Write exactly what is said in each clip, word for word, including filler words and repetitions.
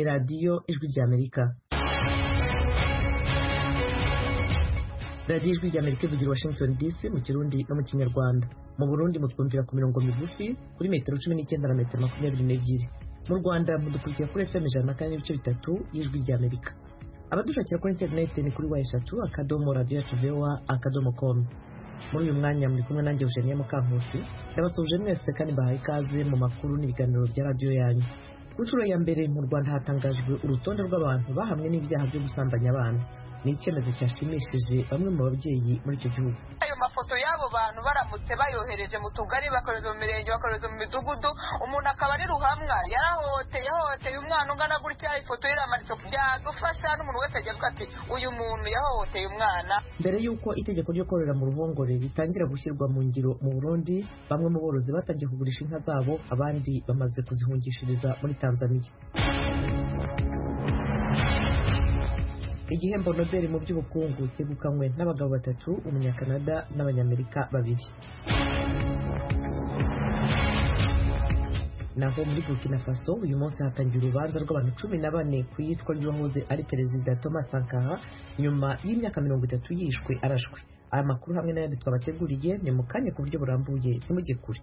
ni radiyo ijwi ry'Amerika. radiyo ijwi ry'Amerika ivugira Washington D C mu Kirundi no mu Kinyarwanda. Mu Burundi mutwumvira ku mirongo migufi kuri metero cumi n'icyenda na metero makumyabiri n'ebyiri. Mu Rwanda mudukurikira kuri F M ijana na kane n'ibice bitatu y'ijwi ry'Amerika. Abadushakira kuri internet ni kuri wa eshatu akadomo radio tuvewa akadomo com. Muri uyu mwanya muri kumwe nanjye Eugenie Mukankusi, ndabasuje mwese kandi bahaye ikaze mu makuru n'ibiganiro bya radio yanyu. Inshuro ya mbere mu Rwanda hatangajwe urutonde rw'abantu bahamwe n'ibyaha byo gusambanya abana. Ni icyemezo cyashimishije bamwe mu babyeyi muri icyo gihugu. Ayo mafoto y'abo bantu baramutse bayohereje mu tugari, bakoreza mu mirenge, bakoreza mu midugudu, umuntu akaba ari ruhamwa yarahohoteye yahohoteye umwana ungana gutya, ifoto iramanitse byadufasha n'umuntu wese agiye avuga ati uyu muntu yahohoteye umwana. Mbere y'uko itegeko ryo korora mu ruhongore ritangira gushyirwa mu ngiro mu Burundi, bamwe mu borozi batangiye kugurisha inka zabo, abandi bamaze kuzihungishiriza muri Tanzania. Igihembo Nobel mu by'ubukungu cyegukanywe n'abagabo batatu, umunyakanada n'abanyamerika babiri. Naho muri Burkina Faso uyu munsi hatangiye urubanza rw'abantu cumi na bane ku yitwa ry'uwahoze ari perezida Thomas Sankara nyuma y'imyaka mirongo itatu yishwe arashwe. Aya makuru hamwe n'ayandi twabateguriye ni mu kanya ku buryo burambuye, ntimujye kure.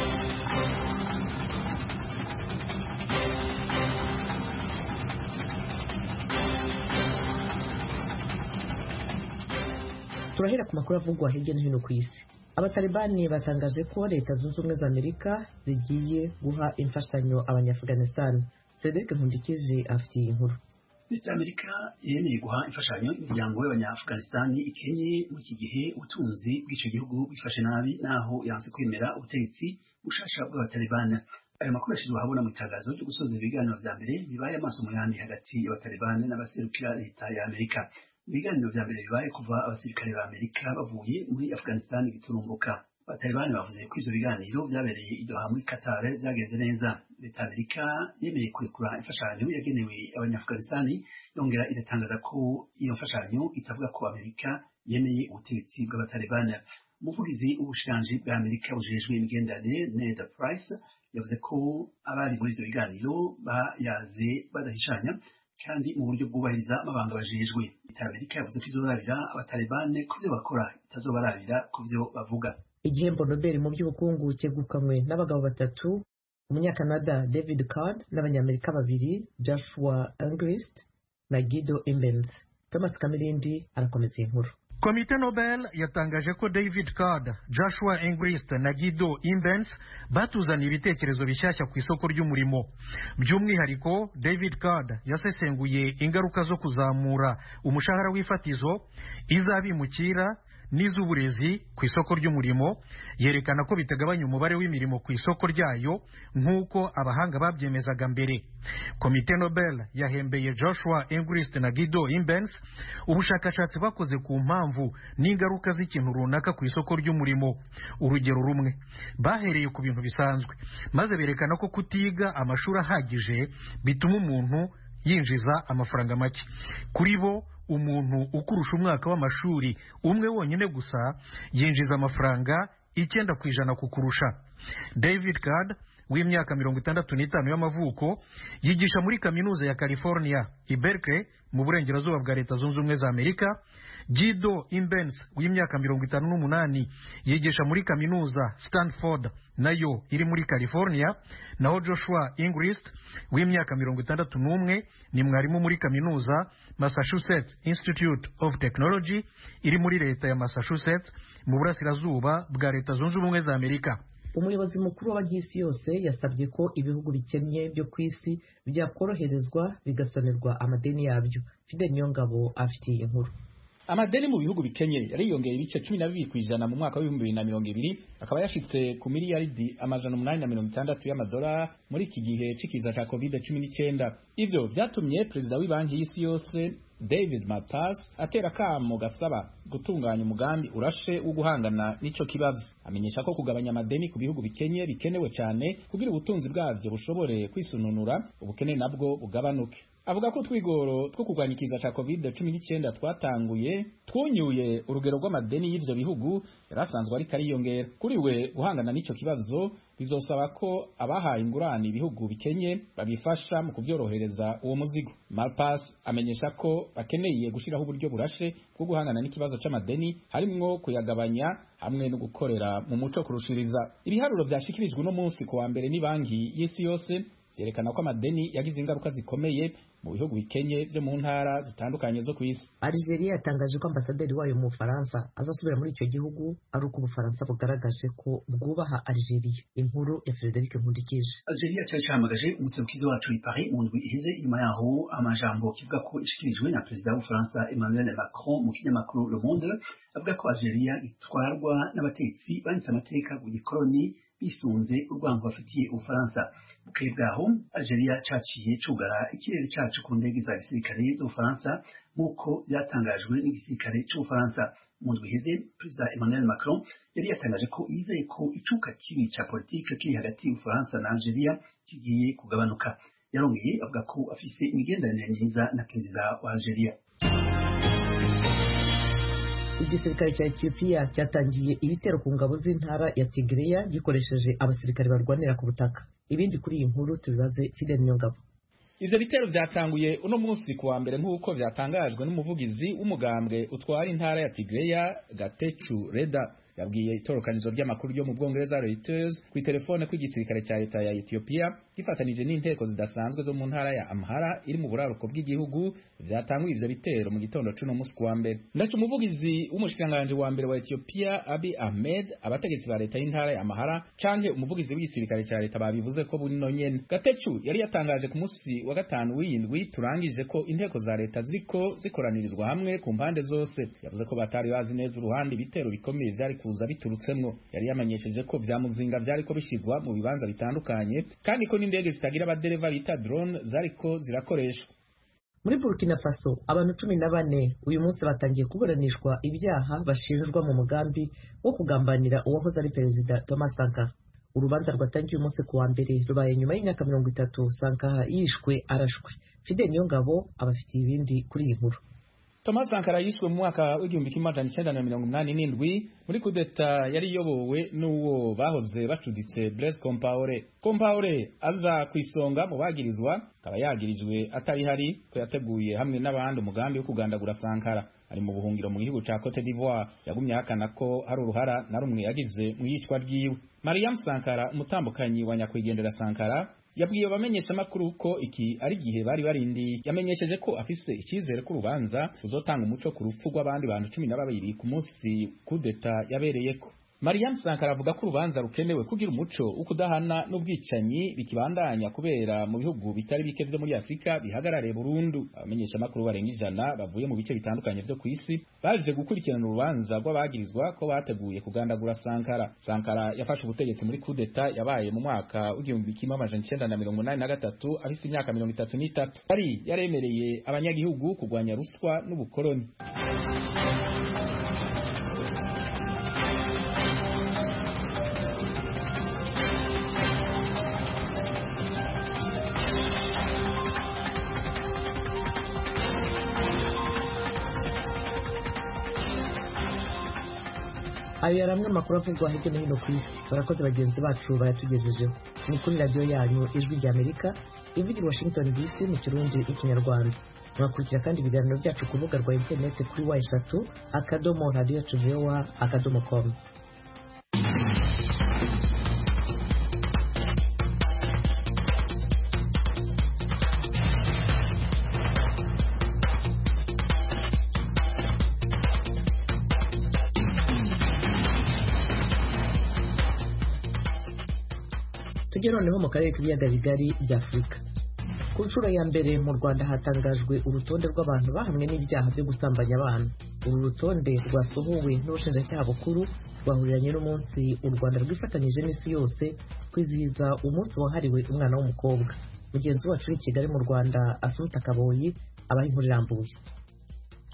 Turahera ku makuru avugwa hirya no hino ku isi. Abatalibani batangaje ko Leta Zunze Ubumwe za Amerika zigiye guha imfashanyo Abanyaafghanistan. Frederic Nkundikije afite iyi nkuru. Leta y'Amerika yemeye guha imfashanyo imiryango y'Abanya-Afghanistan ikenye mu iki gihe ubutunzi bw'icyo gihugu bifashe nabi naho yanse kwemera ubutegetsi bushasha bw'Abatalibani. Ayo makuru yashizwe ahabona mu itangazo ryo gusoza ibiganiro vya mbere bibaye amaso mu yandi hagati y'Abatalibani n'abaserukira Leta y'Amerika. Ibiganiro vya mbere bibaye kuva abasirikare ba Amerika bavuye muri Afghanistan giturumbuka. Abatalibani bavuze ko ivyo biganiro vyabereye i Doha muri Qatar vyagenze neza. Leta y'Amerika yemeye kurekura imfashanyo yagenewe Abanya-Afghanistan, yongera iratangaza ko iyo mfashanyo itavuga ko Amerika yemeye ubutegetsi bw'Abatalibani. Umuvugizi w'ubushikiranganji bwa Amerika bujejwe imigenderanire Ned Price yavuze ko abari muri ivyo biganiro bayaze badahishanya kandi mu buryo bwubahiriza amabanga bajejwe. Leta y'Amerika yavuze ko izorabira Abatalibani ku byo bakora, itazobarabira ku byo bavuga. Igihembo Nobel mu by'ubukungu cyegukanywe n'abagabo batatu, umunyakanada David Card n'abanyamerika babiri, Joshua Engrist na Guido Imbens. Thomas Kamirindi arakomeza inkuru. Komite Nobel yatangaje ko David Card, Joshua Engrist na Guido Imbens batuzaniye ibitekerezo bishyashya ku isoko ry'umurimo. By'umwihariko David Card yasesenguye ingaruka zo kuzamura umushahara w'ifatizo, izabimukira n'iz'uburezi ku isoko ry'umurimo, yerekana ko bitagabanya umubare w'imirimo ku isoko ryayo nk'uko abahanga babyemezaga mbere. Komite Nobel yahembeye Joshua Engrist na Guido Imbens ubushakashatsi bakoze ku mpamvu n'ingaruka z'ikintu runaka ku isoko ry'umurimo. Urugero rumwe, bahereye ku bintu bisanzwe maze berekana ko kutiga amashuri ahagije bituma umuntu yinjiza amafaranga make. Kuri bo umuntu ukurusha umwaka w'amashuri umwe wonyine gusa yinjiza amafaranga icyenda ku ijana kukurusha. David Card w'imyaka mirongo itandatu n'itanu y'amavuko yigisha muri kaminuza ya California i Berkeley mu burengerazuba bwa Leta Zunze Ubumwe za Amerika. Guido Imbens w'imyaka mirongo itanu n'umunani yigisha muri kaminuza Stanford nayo iri muri California, naho Joshua Engrist w'imyaka mirongo itandatu n'umwe ni mwarimu muri kaminuza Massachusetts Institute of Technology iri muri leta ya Massachusetts mu burasirazuba bwa Leta Zunze Ubumwe za Amerika. Umuyobozi mukuru w'abanyisi yose yasabye ko ibihugu bikennye byo ku isi byakoroherezwa bigasonerwa amadeni yabyo. Fidel Niyongabo afitiye inkuru. Amadeni mu bihugu bikenye yariyongeye ibice cumi na bibiri kw'ijana mu mwaka w'ibihumbi bibiri na mirongo ibiri, akaba yashitse ku miliyaridi amajana umunani na mirongo itandatu y'amadolari muri iki gihe c'ikiza ca covid cumi n'icyenda. Ivyo vyatumye perezida w'ibanki y'isi yose David Malpass atera kamo gasaba gutunganya umugambi urashe wo guhangana n'ico kibazo. Amenyesha ko kugabanya amadeni ku bihugu bikenye bikenewe cyane kugira ubutunzi bwavyo bushobore kwisununura, ubukene nabwo bugabanuke. avuga ko twigoro two kurwanya ikiza ca covid cumi n'icyenda twatanguye twunyuye urugero rw'amadeni y'ivyo bihugu yarasanzwe ariko ariyongera. Kuri we guhangana n'ico kibazo bizosaba ko abahaye ingurane ibihugu bikenye babifasha mu kuvyorohereza uwo muzigo. Malpass amenyesha ko bakeneye gushiraho uburyo burashe bwo guhangana n'ikibazo c'amadeni, harimwo kuyagabanya hamwe no gukorera mu muco kurushiriza. Ibiharuro vyashikirijwe no munsi ku wa mbere ni banki y'isi yose yerekana ko amadeni yagize ingaruka zikomeye mu bihugu bikenye byo mu ntara zitandukanye zo kw'isi. Algeria yatangaje ko ambasaderi wayo mu Bufaransa azasubira muri icyo gihugu ari uko Ubufaransa bugaragaje ko bwubaha Algeria. Inkuru ya Frederic Nkundikije. Algeria cyari cyamagaje umuserukizi wacu i Paris mu ndwi iheze, inyuma yaho amajambo kivuga ko ishikirijwe na perezida w'Ubufaransa Emmanuel Macron mu kinyamakuru Le Monde avuga ko Algeria itwarwa n'abatetsi banditse amateka ku gikoloni bisunze urwango bafitiye Ubufaransa. Bukeye bwaho Algeria caciye cugara ikirere cacu ku ndege za gisirikare z'Ubufaransa nk'uko byatangajwe n'igisirikare c'Ubufaransa. Mu ndwi iheze perezida Emmanuel Macron yari yatangaje ko yizeye ko icuka kibi ca politike kiri hagati y'Ubufaransa na Algeria kigiye kugabanuka. Yarongeye avuga ko afise imigenderanire myiza na perezida wa Algeria. Igisirikare cya Ethiopia cyatangiye ibitero ku ngabo z'intara ya Tigray gikoresheje abasirikare barwanira ku butaka. Ibindi kuri iyi nkuru tubibaze Fidel Nyongabo. Ivyo bitero vyatanguye uno munsi kuwa mbere nk'uko vyatangajwe n'umuvugizi w'umugambwe utwara intara ya Tigray Gatechu Reda. Yabwiye itorokanizo ry'amakuru ryo mu Bwongereza Reuters ku telefone ko igisirikare cya leta ya Ethiopia gifatanije n'inteko zidasanzwe zo mu ntara ya Amhara iri mu buraruko bw'igihugu vyatanguye ivyo bitero mu gitondo c'uno munsi kuwa mbere. Ndacu umuvugizi w'umushikanganje wa mbere wa Ethiopia Abiy Ahmed, abategetsi ba leta y'intara ya Amhara canke umuvugizi w'igisirikare cya leta babivuze ko buno nyene. Gatechu yari yatangaje ku munsi wa gatanu w'indwi turangije ko inteko za leta ziriko zikoranirizwa hamwe ku mpande zose. Yavuze ko batari bazi neza uruhande ibitero bikomeye vyari kuza biturutsemwo. Yari yamenyesheje ko vyamuzinga vyariko bishigwa mu bibanza bitandukanye kandi ko n'indege zitagira abadereva bita drone zariko zirakoreshwa. Muri Burkina Faso abantu cumi na bane uyu munsi batangiye kuburanishwa ibyaha bashinjwa mu mugambi wo kugambanira uwahoze ari perezida Thomas Sankara. Urubanza rwatangiye umunsi ku wa mbere rubaye nyuma y'imyaka mirongo itatu Sankara yishwe arashwe. Fidel Nyongabo abafitiye ibindi kuri iyi nkuru. Thomas Sankara yishwe mu mwaka w'igihumbi kimwe amajana icenda na mirongo umunani n'indwi muri kudeta yari iyobowe n'uwo bahoze bacuditse Blaise Compaoré. Compaoré aza kwisonga mu bagirizwa, akaba yagirijwe atari hari ko yateguye hamwe n'abandi umugambi wo kugandagura Sankara. Ari mu buhungiro mu gihugu ca Cote d'Ivoire, yagumye hakana ko hari uruhara na rumwe yagize mu yicwa ryiwe. Mariam Sankara, umutambukanyi wa nyakwigendera Sankara, yabwiye abamenyesha makuru ko iki ari gihe bari barindi. Yamenyesheje ko afise icyizere ko urubanza uzotanga umuco ku rupfu rw'abandi bantu cumi na babiri ku munsi kudeta yabereyeko. Mariam Sankara avuga ko urubanza rukenewe kugira umuco ukudahana n'ubwicanyi bikibandanya kubera mu bihugu bitari bike vyo muri Afrika bihagarare burundu. Abamenyesha makuru barenga ijana bavuye mu bice bitandukanye vyo kw'isi baje gukurikirana urubanza rw'abagirizwa ko bateguye kugandagura Sankara. Sankara yafashe ubutegetsi muri kudeta yabaye mu mwaka w'igihumbi kimwe amajana icenda na mirongo inani na gatatu afise imyaka mirongo itatu n'itatu. Yari yaremereye abanyagihugu kurwanya ruswa n'ubukoloni. Ayo yaramwe amakuru avugwa hirya no hino ku isi. Barakoze bagenzi bacu bayatugejejeho. Ni kuri radiyo yanyu Ijwi ry'Amerika ivugira Washington D C mu Kirundi n'Ikinyarwanda. Mwakurikira kandi ibiganiro byacu ku rubuga rwa interineti kuri wa eshatu akadomo radiyo tuvewa akadomo com. Tugere noneho mu karere k'ibiyaga bigari bya Afurika. Ku nshuro ya mbere mu Rwanda hatangajwe urutonde rw'abantu bahamwe n'ibyaha byo gusambanya abana. Uru rutonde rwasohowe n'ubushinjacyaha bukuru rwahuriranye n'umunsi u Rwanda rwifatanyije n'isi yose kwizihiza umunsi wahariwe umwana w'umukobwa. Mugenzi wacu uri i Kigali mu Rwanda Assumpta Kaboyi abaha inkuru irambuye.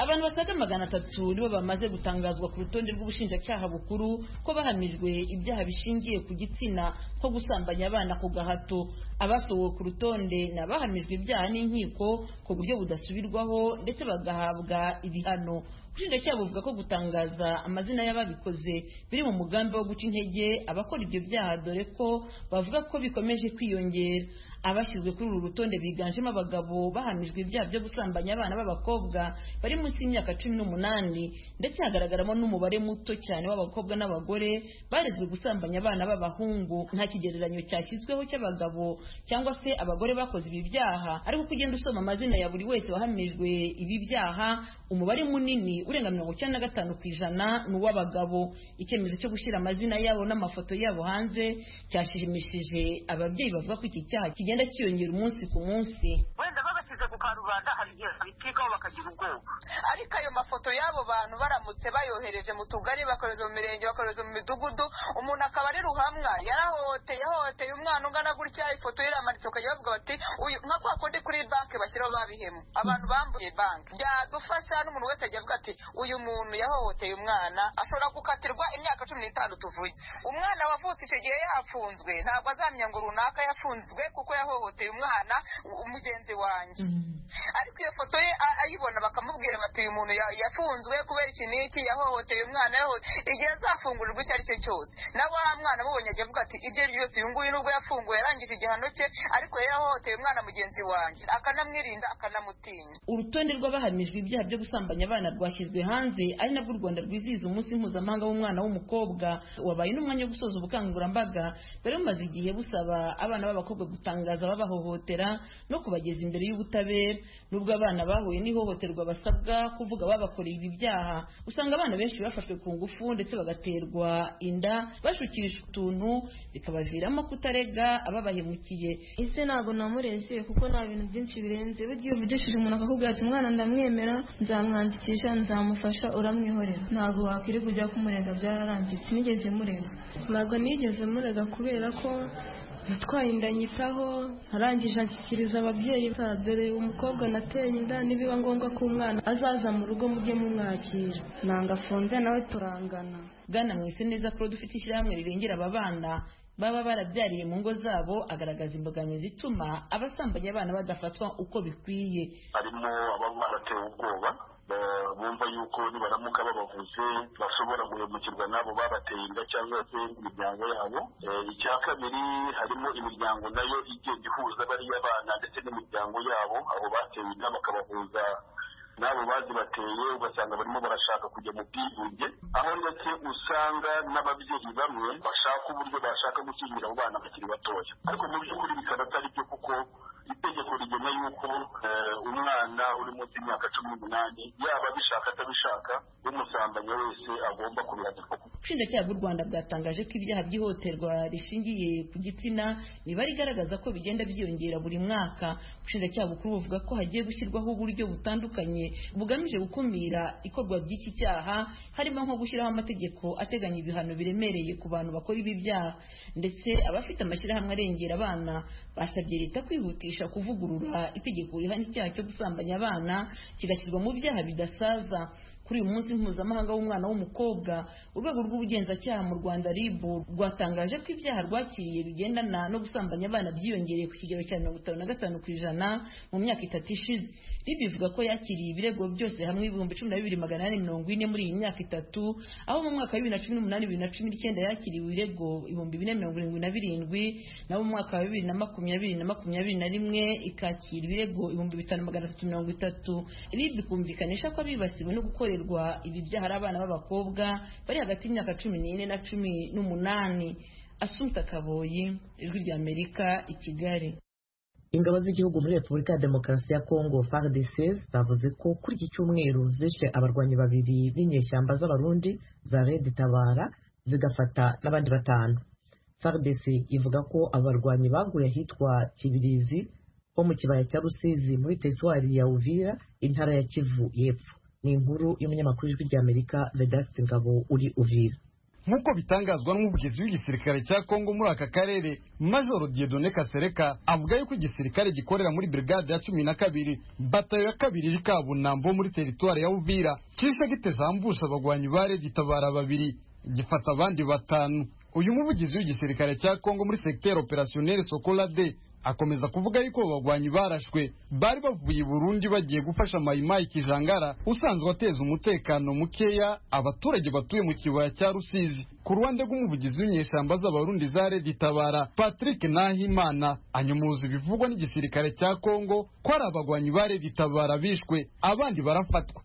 abantu basaga magana atatu nibo bamaze gutangazwa ku rutonde rw'ubushinjacyaha bukuru ko bahamijwe ibyaha bishingiye ku gitsina nko gusambanya abana ku gahato. Abasohowe ku rutonde ni abahamijwe ibyaha n'inkiko ku buryo budasubirwaho ndetse bagahabwa ibihano. Ubushinjacyaha buvuga ko gutangaza amazina y'ababikoze biri mu mugambi wo guca intege abakora ibyo byaha, dore ko bavuga ko bikomeje kwiyongera. Abashyizwe kuri uru rutonde biganjemo abagabo bahamijwe ibyaha byo gusambanya abana b'abakobwa bari munsi y'imyaka cumi n'umunani, ndetse hagaragaramo n'umubare muto cyane w'abakobwa n'abagore barezwe gusambanya abana b'abahungu. Nta kigereranyo cyashyizweho cy'abagabo cyangwa se abagore bakoze ibi byaha, ariko kugenda usoma amazina ya buri wese wahamijwe ibi byaha, umubare munini urenga mirongo icyenda na gatanu ku ijana ni uw'abagabo. Icyemezo cyo gushyira amazina yabo n'amafoto yabo hanze cyashimishije ababyeyi bavuga ko iki cyaha kigenda kiyongera umunsi ku munsi. Wenda babashyize ku karubanda hari igihe babitikaho bakagira ubwoba, ariko ayo mafoto y'abo bantu baramutse bayohereje mu tugari, bakohereza mu mirenge, bakohereza mu midugudu, umuntu akaba ari ruhamwa yarahohoteye yahohoteye umwana ungana gutya, ifoto iramanitse ukajya bavuga bati uyu nka kwa kundi kuri banki bashyiraho babihemu abantu bambuye banki. Byadufasha n'umuntu wese ajya avuga ati uyu muntu yahohoteye umwana ashobora gukatirwa imyaka cumi n'itanu tuvuye. Umwana wavutse icyo gihe yafunzwe ntabwo azamenya ngo runaka yafunzwe kuko yahohoteye umwana umugenzi wanjye, ariko iyo foto ye ayibona bakamubwira bati uyu muntu yafunzwe kubera iki n'iki, yahohoteye umwana, igihe azafungurirwa icyo ari cyo cyose na wa mwana amubonye ajya avuga ati ibyo byose uyu nguyu nubwo yafunguwe yarangije igihano cye, ariko yari yahohoteye umwana mugenzi wanjye, akanamwirinda akanamutinya. Urutonde rw'abahamijwe ibyaha byo gusambanya abana rwashyizwe hanze, ari nabwo u Rwanda rwizihiza umunsi mpuzamahanga w'umwana w'umukobwa. Wabaye n'umwanya wo gusoza ubukangurambaga bari bumaze igihe busaba abana b'abakobwa gutangaza ababahohotera no kubageza imbere y'ubutabera. Nubwo abana bahuye n'ihohoterwa basabwa kuvuga babakoreye ibi byaha, usanga abana benshi bafashwe ku ngufu ndetse bagaterwa inda bashukishwa utuntu bikabaviramo kutarega ababahemukiye. Ese ntabwo namureze kuko nta bintu byinshi birenze. Buryo uvugishije umuntu akakubwira ati umwana ndamwemera, nzamwandikisha, nzamufasha, uramwihorera. Ntabwo wakwiri kujya kumurega, byararangiye. Sinigeze murega. Ntabwo nigeze murega kubera ko natwaye inda nyitaho, arangije anshyikiriza ababyeyi, dore umukobwa nateye inda, nibiba ngombwa ko umwana azaza mu rugo mujye mumwakira. Nanga afunze nawe turangana. Bwana Mwiseneza Claude ufite ishyirahamwe rirengera aba bana baba barabyariye mu ngo zabo, agaragaza imbogamizi ituma abasambanya abana badafatwa uko bikwiye. Harimo ababa baratewe ubwoba, bumva yuko nibaramuka babavuze bashobora guhemukirwa n'abo babateye inda cyangwa se imiryango yabo. Icya kabiri, harimo imiryango nayo igenda ihuza bariya bana ndetse n'imiryango yabo, abo bateye inda bakabahuza n'abo bazibateye, ugasanga barimo barashaka kujya mu bwigunge, aho ndetse usanga n'ababyeyi bamwe bashaka uburyo bashaka gukingira abo bana bakiri batoya, ariko mu by'ukuri bikaba atari byo, kuko itegeko rigena yuko umwana uri munsi y'imyaka cumi n'umunani yaba abishaka atabishaka umusambanya wese agomba kubihanirwa. Ubushinjacyaha bw'u Rwanda bwatangaje ko ibyaha by'ihohoterwa rishingiye ku gitsina imibare igaragaza ko bigenda byiyongera buri mwaka. Ubushinjacyaha bukuru buvuga ko hagiye gushyirwaho uburyo butandukanye bugamije gukumira ikorwa by'iki cyaha, harimo nko gushyiraho amategeko ateganya ibihano biremereye ku bantu bakora ibi byaha. Ndetse abafite amashyirahamwe arengera abana basabye leta kwihutisha kuvugurura itegeko rihana icyaha cyo gusambanya abana kigashyirwa mu byaha bidasaza. Kuri uyu munsi mpuzamahanga w'umwana w'umukobwa, urwego rw'ubugenzacyaha mu Rwanda R I B rwatangaje ko ibyaha rwakiriye bigendana no gusambanya abana byiyongereye ku kigero cya mirongo itanu na gatanu ku ijana mu myaka itatu ishize. R I B ivuga ko yakiriye ibirego byose hamwe ibihumbi cumi na bibiri magana ane mirongo ine muri iyi myaka itatu, aho mu mwaka wa bibiri na cumi n'umunani bibiri na cumi n'icyenda yakiriwe ibirego ibihumbi bine mirongo irindwi na birindwi, naho mu mwaka wa bibiri na makumyabiri na makumyabiri na rimwe ikakira ibirego ibihumbi bitanu magana atatu mirongo itatu. R I B ikumvikanisha ko abibasiwe no gukorera ibi byaha ari abana b'abakobwa bari hagati y'imyaka cumi n'ine na cumi n'umunani. Asumta Kaboyi, Ijwi ry'Amerika, i Kigali. Ingabo z'igihugu muri Repubulika ya Demokarasi ya Kongo F A R D C zavuze ko kuri iki cyumweru zishe abarwanyi babiri b'inyeshyamba z'abarundi za Red Tabara zigafata n'abandi batanu. F A R D C ivuga ko abarwanyi baguye ahitwa Kibirizi ho mu kibaya cya Rusizi muri teritwari ya Uvira, intara ya Kivu y'Epfo. Ni inkuru y'umunyamakuru w'Ijwi ry'Amerika Vedaste Ngabo uri Uvira. nk'uko bitangazwa n'umuvugizi w'igisirikare cya Kongo muri aka karere Major Dieudonné Kasereka avuga yuko igisirikare gikorera muri brigade ya cumi na kabiri batayo ya kabiri iri Kabunambo muri teritwari ya Uvira kisha gitezambusha abagwanyi bare gitabara babiri gifata abandi batanu. Uyu muvugizi w'igisirikare cya Kongo muri secteur opérationnel Sokolade akomeza kuvuga yuko abagwanyi barashwe bari bavuye i Burundi bagiye gufasha Mayimayi Kijangara usanzwe ateza umutekano mukeya abaturage batuye mu kibaya cya Rusizi. Ku ruhande rw'umuvugizi w'inyeshamba z'abarundi za Red Tabara Patrick Nahimana anyumuza ibivugwa n'igisirikare cya Kongo ko ari abagwanyi ba Red Tabara bishwe abandi barafatwa.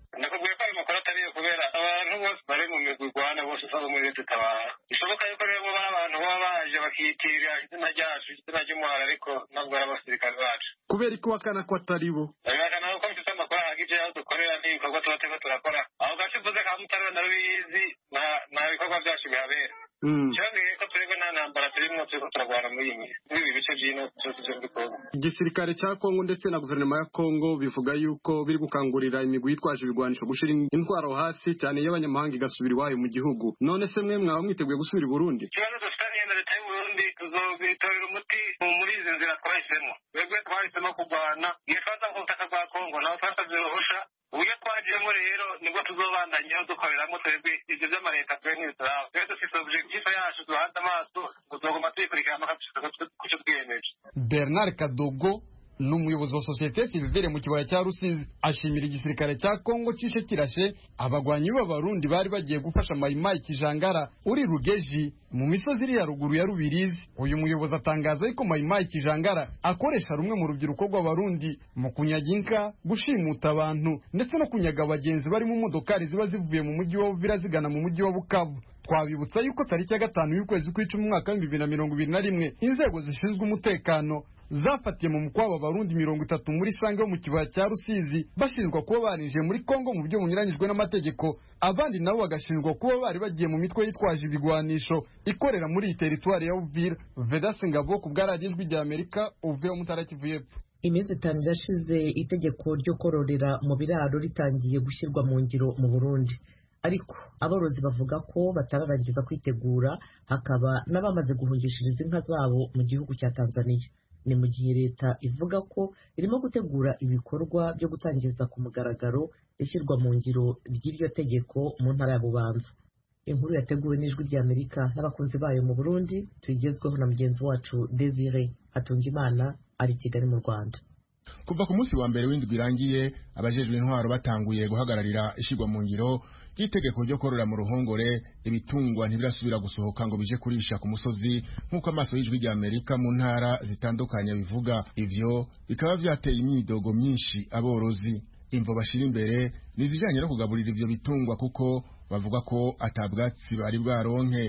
Bari mu migurwana bose usanga muri Red Tabara bishoboka yuko rero abantu baba baje bakitirira izina ryacu izina ry'umuhara ariko ntabwo ari abasirikare bacu kubera ko wakana ko atari bo bakana ko mfite amakuru ahagije aho dukorera n'ibikorwa tuba turiko turakora aho gace mvuze ka Mutara na Rubizi nta bikorwa byacu bihabera cyangwa ko turebe nta ntambara turimo turiko turagwana muri ibi bice by'ino byose byo muri Kongo. Igisirikare cya Kongo ndetse na guverinoma ya Kongo bivuga yuko biri gukangurira imigwi yitwaje ibigwanisho gushira intwaro hasi cyane y'abanyamahanga igasubira iwayo mu gihugu. None se mwe mwaba mwiteguye gusubira i Burundi? Ikibazo dufitanye na leta y'u Burundi tuzobitorera umuti muri izi nzira twahisemo. Twebwe twahisemo kurwana iyo twaza ku butaka bwa Kongo naho twasabye uruhusha uburyo twagiyemo rero nibwo tuzobandanyeho dukoreramo twebwe ibyo by'amaleta twe ntibituraba twese dufite objectif yacu duhanze amaso tuzoguma tuyikurikirana kucyo twiyemeje. Bernard Kadogo n'umuyobozi wa societe civile mu kibaya cya Rusizi ashimira igisirikare cya Kongo cishe kirashe abagwanyi b'abarundi bari bagiye gufasha Mayimayi Kijangara uri Rugeji mu misozi iri ya ruguru ya Rubirizi. Uyu muyobozi atangaza yuko Mayimayi Kijangara akoresha rumwe mu rubyiruko rw'abarundi mu kunyaga inka, gushimuta abantu ndetse no kunyaga abagenzi bari mu modokari ziba zivuye mu mujyi wa Uvira zigana mu mujyi wa Bukavu. Twabibutsa yuko tariki ya gatanu y'ukwezi kw'icumi mu mwaka wa bibiri na mirongo ibiri na rimwe inzego zishinzwe umutekano zafatiye mu mukwabo Barundi mirongo itatu muri Sange yo mu kibaya cya Rusizi bashinjwa kuba barinjiye muri Kongo mu buryo bunyuranyijwe n'amategeko, abandi nabo bagashinjwa kuba bari bagiye mu mitwe yitwaje ibigwanisho ikorera muri iyi teritwari ya Uvira. Vedas Ngabo ku bw'Radiyo Ijwi rya Amerika Uvira mu Ntara Kivu y'Epfo. Iminsi itanu irashize itegeko ryo kororera mu biraro ritangiye gushyirwa mu ngiro mu Burundi, ariko aborozi bavuga ko batararangiza kwitegura, hakaba n'abamaze guhungishiriza inka zabo mu gihugu cya Tanzania. Ni mu gihe leta ivuga ko irimo gutegura ibikorwa byo gutangiza ku mugaragaro ishyirwa mu ngiro ry'iryo tegeko mu ntara ya Bubanza. Inkuru yateguwe n'Ijwi rya Amerika n'abakunzi bayo mu Burundi tuyigezweho na mugenzi wacu Desire Hatungimana ari i Kigali mu Rwanda. Kuva ku munsi wa mbere w'indwi irangiye abajejwe intwaro batanguye guhagararira ishyirwa mu ngiro ry'itegeko ryo korora mu ruhongore ibitungwa ntibirasubira gusohoka ngo bije kurisha ku musozi nk'uko amaso y'Ijwi rya Amerika mu ntara zitandukanye bivuga. Ivyo bikaba vyateye imyidogo myinshi aborozi. Imvo bashira imbere nizijanye no kugaburira ivyo bitungwa kuko bavuga ko atabwatsi bari bwaronke.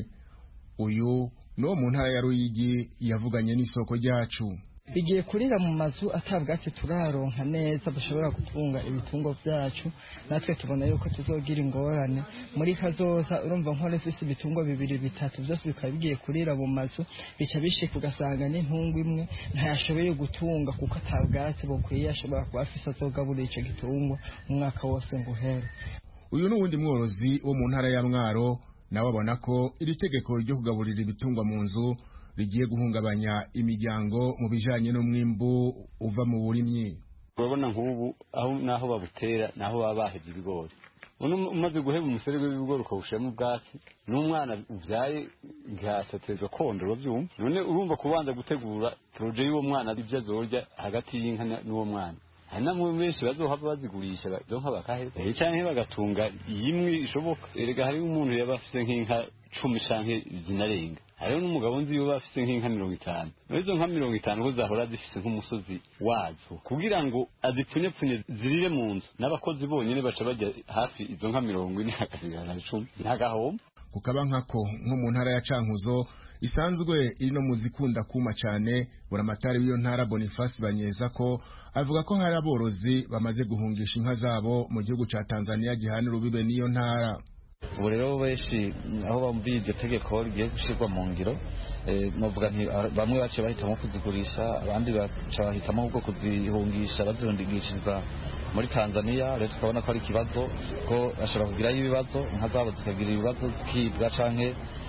Uyu no mu ntara ya Ruyigi yavuganye n'isoko ryacu. Bigiye kurira mu mazu atabwatsi turaronka neza bashobora gutunga ibitungo byacu, natwe tubona yuko tuzogira ingorane muri kazoza. Urumva nkore fisi ibitungo bibiri bitatu byose bikaba bigiye kurira mu mazu, bica bishika ugasanga n'intungo imwe ntayashoboye gutunga kuko atabwatsi bukwiye ashobora kuba afise azogaburira ico gitungo umwaka wose ngo uhere. Uyu n'uwundi mworozi wo mu ntara ya Mwaro nawe abona ko iri tegeko ryo kugaburira ibitungwa mu nzu rigiye guhungabanya imiryango mu bijanye n'umwimbu uva mu burimyi. Urabona nk'ubu aho naho babutera naho baba bahevye ibigori, umaze guheba umusere w'ibigori ukawushiramo ubwatsi n'umwana uvyaye ngasatezwa kondora vyumva. None urumva kubanza gutegura proje y'uwo mwana ivyo azorya hagati y'inka n'uwo mwana, hari namwe benshi bazohava bazigurisha zonka bakaheza canke bagatunga imwe ishoboka. Erega hari umuntu yaba afise nk'inka cumi canke zinarenga, hariho n'umugabo nzi yoba afise nk'inka mirongo itanu. Izo nka mirongo itanu ko zahora zifise nk'umusozi wazo kugira ngo azipfunyepfunye zirire mu nzu, n'abakozi bonyene baca bajya hafi izo nka mirongo ine hakasigara icumi ntagahomba. Kukaba nkako nko mu ntara ya Cankuzo isanzwe iri no muzikunda kuma cyane, buramatari w'iyo ntara Boniface Banyeza ko avuga ko hari aborozi bamaze guhungisha inka zabo mu gihugu ca Tanzania gihana urubibe n'iyo ntara. Ubu rero benshi aho bambiye iryo tegeko rigiye gushirwa mu ngiro, novuga nti bamwe bace bahitamo kuzigurisha, abandi baca bahitamo ahubwo kuzihungisha bazihungishiriza muri Tanzania. Rero tukabona ko ari ikibazo ko ashobora kugirayo ibibazo, inka zabo zikagira ibibazo zikibwa canke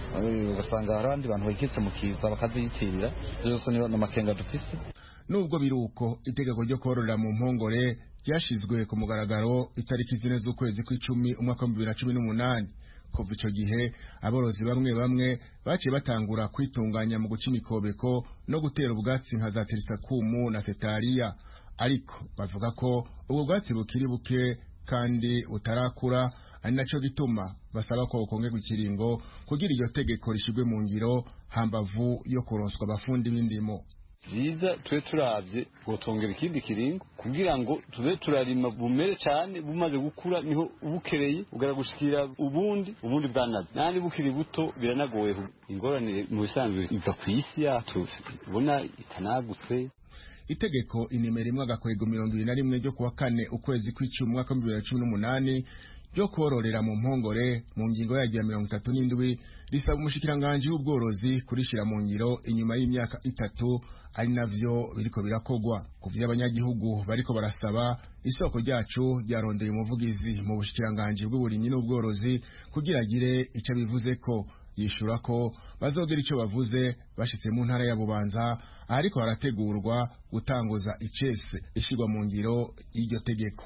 ugasanga hari abandi bantu bakitse mu kiza bakaziyitirira byose niyo n'amakenga dufise. Nubwo biruko itegeko ryo kororera mu mpongore ryashizwe ku mugaragaro itariki zine z'ukwezi kw'icumi umwaka wa bibiri na cumi n'umunani. Kuva ico gihe aborozi bamwe bamwe baciye batangura kwitunganya mu guca imikobeko no gutera ubwatsi nka za tirisakumu na setariya, ariko bavuga ko ubwo bwatsi bukiri buke kandi butarakura, ari naco gituma basaba ko kongerwa ikiringo kugira iryo tegeko rishigwe mu ngiro hambavu yo kuronswa abafundi b'indimo. Ziza twe turavye gutongera ikindi kiringo kugira ngo tube turarima bumere cyane bumaze gukura niho ubukereye ugara gushikira ubundi ubundi bwanaze nani bukiri buto biranagoye ingorane mu bisanzwe iva ku isi yacu ubona itanagutse. Itegeko inimero imwe agakwego mirongo ibiri na rimwe ryo kuwa kane ukwezi kw'icumi umwaka wa bibiri na cumi n'umunani ryo kororera mu mpongore mu ngingo yagiye mirongo itatu n'indwi risaba umushikiranganje w'ubworozi kurishira mu ngiro inyuma y'imyaka itatu, ari navyo biriko birakogwa. Kuvya abanyagihugu bariko barasaba isoko ryacu ryarondeye umuvugizi mu bushikiranganje bw'uburimyi n'ubworozi kugira agire ico bivuze ko yishura ko bazogira ico bavuze bashitse mu ntara ya Bubanza ariko harategurwa gutanguza icese ishigwa mu ngiro y'iryo tegeko.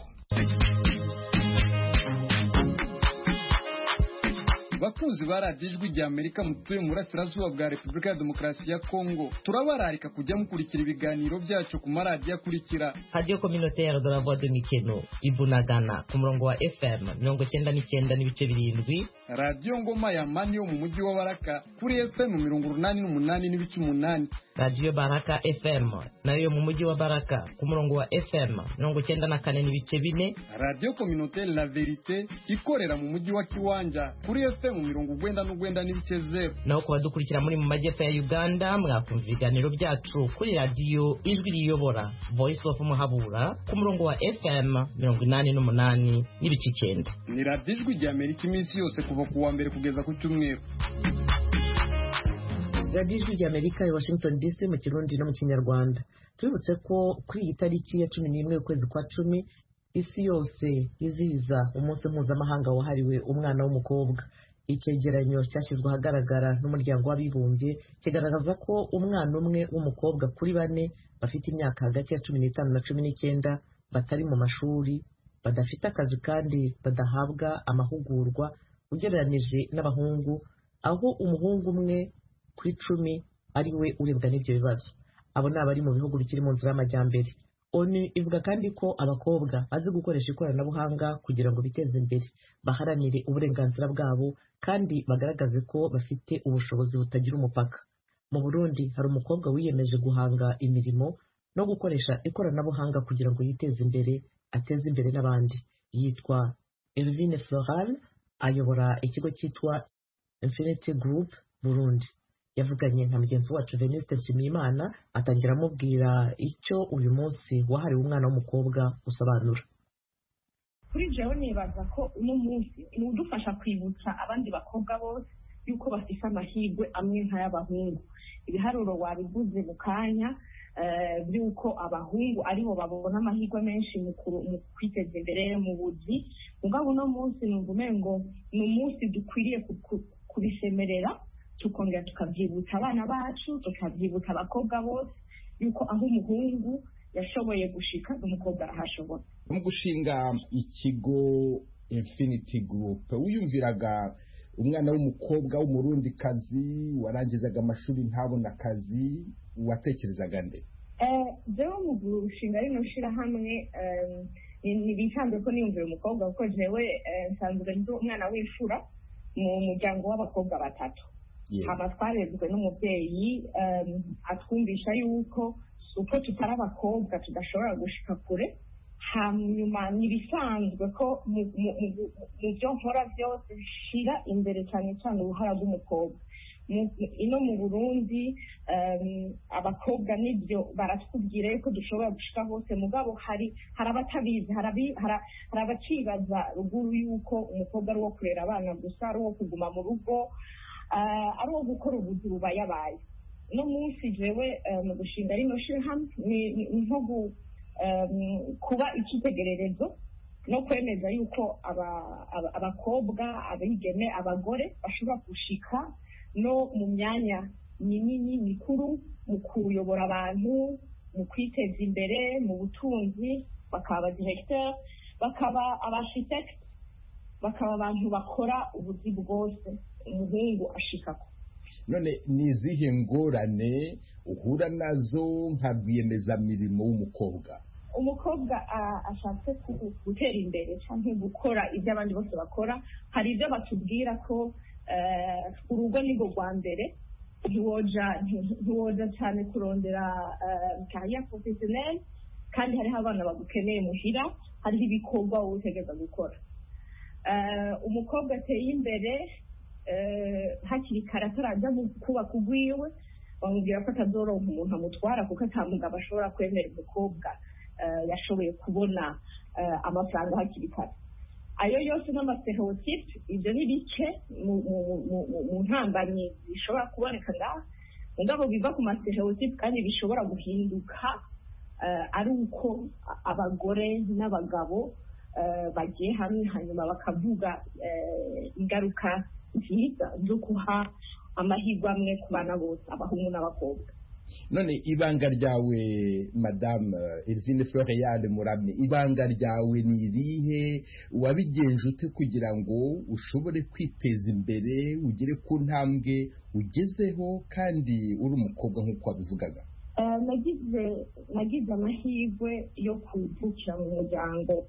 Bakunzi baradijwe rya Amerika mutuye mu burasirazuba bwa Repubulika ya Demokarasi ya Kongo, turabararika kujya mukurikira ibiganiro byacu ku maradiyo akurikira: Radio Communautaire de la Voix de Mikeno Ibunagana ku murongo wa F M mirongo cyenda n'icyenda n'ibice birindwi, Radio Ngoma ya Mani yo mu mujyi wa Baraka kuri F M mirongo urunani n'umunani n'ibice umunani, Radio Baraka F M nayo mu mujyi wa Baraka ku murongo wa F M mirongo cyenda na kane n'ibice bine, Radio Communautaire La Verite ikorera mu mujyi wa Kiwanja kuri F M mirongo ugwenda n'ugwenda n'ibice zero. Naho kuba dukurikira muri mu majyepfo ya Uganda mwakumva ibiganiro byacu kuri Radio Ijwi Riyobora Voice of Muhabura ku murongo wa F M mirongo inani n'umunani n'ibice icyenda. Ni Radio Ijwi rya Amerika iminsi yose kuva ku wa mbere kugeza ku cyumweru. Radio Ijwi rya Amerika i Washington D C mu Kirundi no mu Kinyarwanda. Tubibutse ko kuri iyi tariki ya cumi n'imwe y'ukwezi kwa cumi isi yose izihiza umunsi mpuzamahanga wahariwe umwana w'umukobwa. Icyegeranyo cyashyizwe ahagaragara n'umuryango w'abibumbye kigaragaza ko umwana umwe w'umukobwa kuri bane bafite imyaka hagati ya cumi n'itanu na cumi n'icyenda batari mu mashuri, badafite akazi kandi badahabwa amahugurwa ugereranije n'abahungu, aho umuhungu umwe kuri cumi ari we urebwa n'ibyo bibazo. Abo ni abari mu bihugu bikiri mu nzira y'amajyambere. ONU ivuga kandi ko abakobwa bazi gukoresha ikoranabuhanga kugira ngo biteze imbere, baharanire uburenganzira bwabo kandi bagaragaze ko bafite ubushobozi butagira umupaka. Mu Burundi hari umukobwa wiyemeje guhanga imirimo no gukoresha ikoranabuhanga kugira ngo yiteze imbere, ateze imbere n'abandi. Yitwa Elvine Floral, ayobora ikigo cyitwa Infinity Group Burundi. Yavuganye na mugenzi wacu Veniste Nshimiyimana atangira amubwira icyo uyu munsi wahariwe umwana w'umukobwa usobanura. Kuri jewe nibaza ko uno munsi ni udufasha kwibutsa abandi bakobwa bose yuko bafite amahirwe amwe nk'ay'abahungu. Ibiharuro wabivuze mu kanya by'uko abahungu aribo babona amahirwe menshi mu kwiteza imbere mu buzi. Mugabo uno munsi numva umengo ni umunsi dukwiriye kubisemerera, tukongera tukabyibutsa abana bacu, tukabyibutsa abakobwa bose yuko aho umuhungu yashoboye gushika n'umukobwa arahashobora. Mu gushinga ikigo Infinity Group wiyumviraga umwana w'umukobwa w'umurundikazi warangizaga amashuri ntabona akazi, watekerezaga nde? Eh, jewe mu gushinga rino shirahamwe ni bisanzwe ko niyumvira umukobwa kuko jewe nsanzwe ndi umwana w'imfura mu muryango w'abakobwa batatu. Hama twarezwe n'umubyeyi atwumvisha yuko uko tutari abakobwa tudashobora gushika kure. Hanyuma nibisanzwe ko mu byo nkora byose bishira imbere cyane cyane uruhara rw'umukobwa. Ino mu Burundi abakobwa nibyo baratubwira yuko dushobora gushika hose, mugabo hari hari abatabizi, hari abacibaza ruguru yuko umukobwa ari uwo kurera abana gusa, ari uwo kuguma mu rugo, ari uwo gukora ubuzi bubayabaye. No munsi jewe mu gushinga rino shirahamwe ni nko kuba icyitegererezo no kwemeza yuko abakobwa, abigeme, abagore bashobora gushika no mu myanya minini mikuru mu kuyobora abantu, mu kwiteza imbere mu butunzi, bakaba directeur, bakaba architect, bakaba abantu bakora ubuzi bwose umuhungu ashikako. None ni izihe ngorane uhura nazo nka rwiyemezamirimo w'umukobwa? Umukobwa ashatse gutera imbere cyangwa gukora ibyo abandi bose bakora, hari ibyo batubwira ko urugo ni rwo rwa mbere, ntiwoja cyane kurondera carrière professionnelle, kandi hariho abana bagukeneye muhira, hariho ibikorwa wowe utegereza gukora. Umukobwa ateye imbere hakiri kare atarajya kubaka ugwiwe, bamubwira ko atazoronka umuntu amutwara kuko ata mugabo ashobora kwemera umukobwa yashoboye kubona amafaranga hakiri kare. Ayo yose n'amastereotype, ibyo ni bike mu ntambanyi zishobora kuboneka ngaha, mugabo biva ku mastereotype kandi bishobora guhinduka ari uko abagore n'abagabo bagiye hamwe hanyuma bakavuga ingaruka nziza zo kuha amahirwe amwe ku bana bose, abahungu n'abakobwa. None ibanga ryawe Madame Elvine Floreal Murame, ibanga ryawe ni irihe? Wabigenje ute kugira ngo ushobore kwiteza imbere ugere ku ntambwe ugezeho kandi uri umukobwa nk'uko wabivugaga? Nagize nagize amahirwe yo kuvukira mu muryango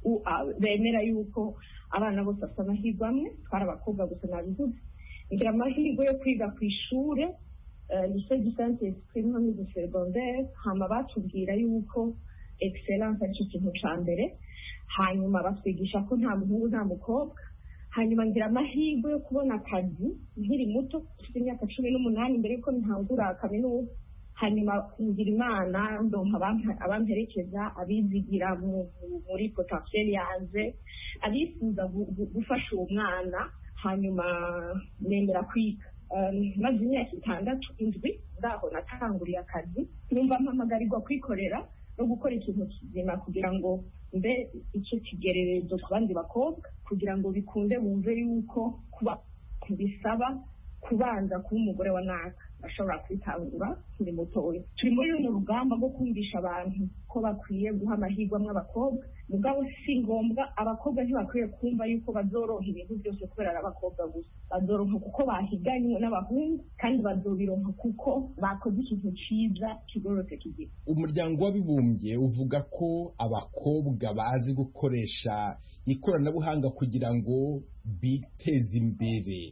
bemera yuko abana bose bafite amahirwe amwe, twari abakobwa gusa nabivuze. Ngira amahirwe yo kwiga ku ishure lycée du Saint-Esprit no mu secondaire, hama batubwira yuko excellence ari ikintu ca mbere, hanyuma batwigisha ko nta muhungu nta mukobwa. Hanyuma ngira amahirwe yo kubona akazi nkiri muto, mfite imyaka cumi n'umunani mbere yuko ntangura kaminuza. Hanyuma ngira Imana ndonka abamperekeza, abizigira muri potentiel yanjye, abifuza gufasha uwo mwana, hanyuma nemera kwiga. Maze imyaka itandatu indwi ndaho natanguriye akazi, numva mpamagarirwa kwikorera no gukora ikintu kizima kugira ngo mbe icyo kigererezo ku bandi bakobwa, kugira ngo bikunde bumve yuko kuba bisaba kubanza kuba umugore wa naka ashobora kwitangura kuri mutoya. Turi muri runo rugamba rwo kumvisha abantu ko bakwiye guha amahirwe amwe abakobwa, mugabo si ngombwa, abakobwa ntibakwiye kumva yuko bazoronka ibintu byose kubera ari abakobwa gusa. Bazoronka kuko bahiganywe n'abahungu, kandi bazobironka kuko bakoze ikintu cyiza kigororotse kigira. Umuryango w'abibumbye uvuga ko abakobwa bazi gukoresha ikoranabuhanga kugira ngo biteze imbere.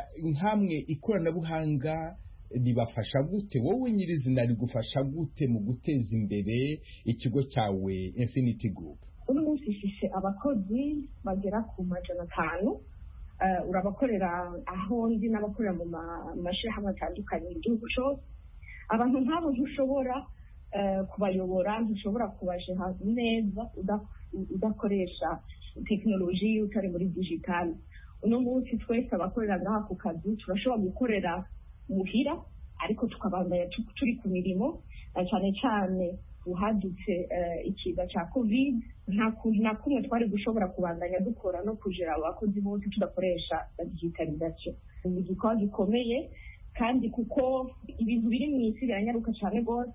Nkamwe ikoranabuhanga ribafasha gute? Wowe nyirizina rigufasha gute mu guteza imbere ikigo cyawe Infinity Group? Uno munsi ifise abakozi bagera ku majana atanu, urabakorera aho ndi n'abakorera mu mashirahamwe atandukanye mu gihugu cyose. Abantu nk'abo ntushobora kubayobora, ntushobora kubajeha neza udakoresha tekinoloji, utari muri digitali. Uno munsi twese abakorera ngaha ku kazi turashobora gukorera muhira, ariko tukabandanya turi ku mirimo, cyane cyane uhadutse ikiza cya covid, nta kuntu na kumwe twari gushobora kubandanya dukora no kujera abakozi bose tudakoresha digitalization. Ni igikorwa gikomeye, kandi kuko ibintu biri mu isi biranyaruka cyane rwose,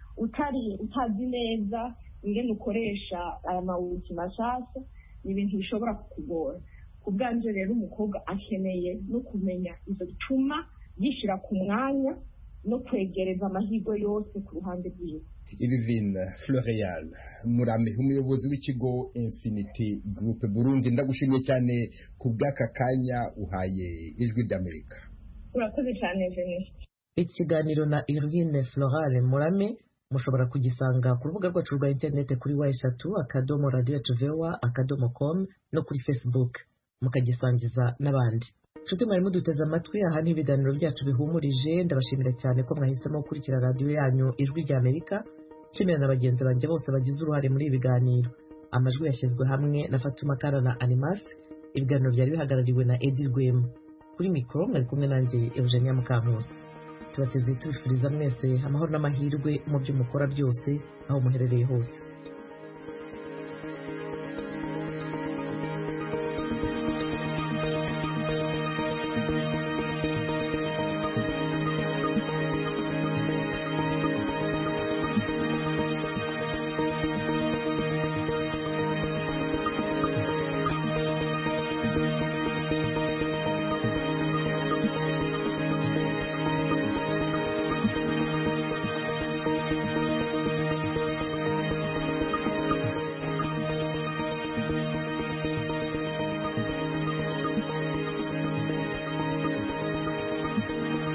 utari utazi neza ingene ukoresha aya mawuti mashasha, ni ibintu bishobora kukugora. Ku bwanje rero umukobwa akeneye no kumenya izo bituma yishira ku mwanya no kwegereza amahirwe yose ku ruhande rwiwe. Elvine Floreal Murame, umuyobozi w'ikigo Infinity Group Burundi, ndagushimiye cyane ku bw'aka kanya uhaye Ijwi ry'Amerika. Urakoze cyane Jeanette. Ikiganiro na Elvine Floreal Murame mushobora kugisanga ku rubuga rwacu rwa interineti kuri wa eshatu akadomo radio tuvewa akadomo com no kuri Facebook, mukagisangiza n'abandi. Nshuti mwari muduteze amatwi, aha ni ibiganiro byacu bihumurije. Ndabashimira cyane ko mwahisemo gukurikira radiyo yanyu Ijwi ry'Amerika. Nshimira na bagenzi banjye bose bagize uruhare muri ibi biganiro. Amajwi yashyizwe hamwe na Fatuma Kara na Animas. Ibiganiro byari bihagarariwe na Edi Rwema. Kuri mikoro mwari kumwe nanjye Eugenia Mukankusi. Tubasezeye tubifuriza mwese amahoro n'amahirwe mu byo mukora byose aho muherereye hose.